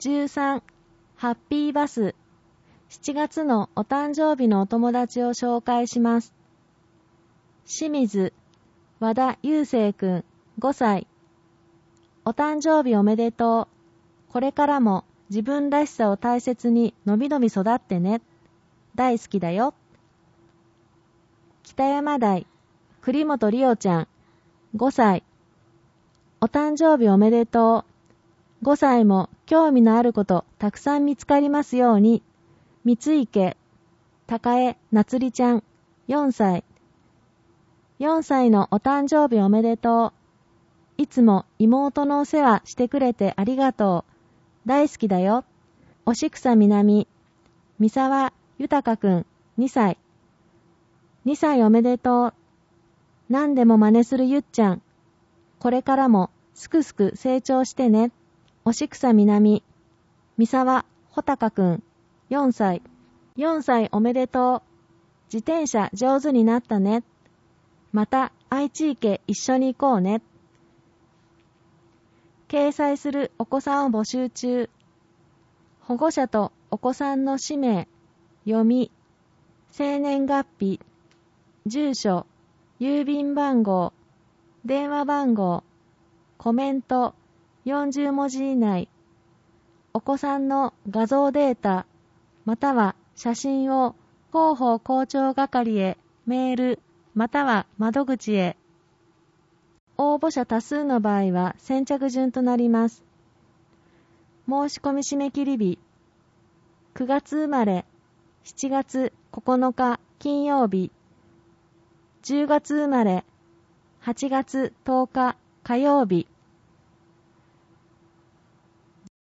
13. ハッピーバス。7月のお誕生日のお友達を紹介します。清水和田祐生くん5歳。お誕生日おめでとう。これからも自分らしさを大切にのびのび育ってね。大好きだよ。北山台栗本里央ちゃん5歳。お誕生日おめでとう。5歳も興味のあることたくさん見つかりますように。三池高江なつりちゃん4歳。4歳のお誕生日おめでとう。いつも妹のお世話してくれてありがとう。大好きだよ。おしくさみなみ三沢豊くん2歳。2歳おめでとう。何でも真似するゆっちゃん。これからもすくすく成長してね。おしくさみなみ三沢穂高くん4歳。4歳おめでとう。自転車上手になったね。また愛知池一緒に行こうね。掲載するお子さんを募集中。保護者とお子さんの氏名、読み、生年月日、住所、郵便番号、電話番号、コメント40文字以内。お子さんの画像データ、または写真を広報校長係へメール、または窓口へ。応募者多数の場合は先着順となります。申し込み締め切り日、9月生まれ、7月9日金曜日、10月生まれ、8月10日火曜日。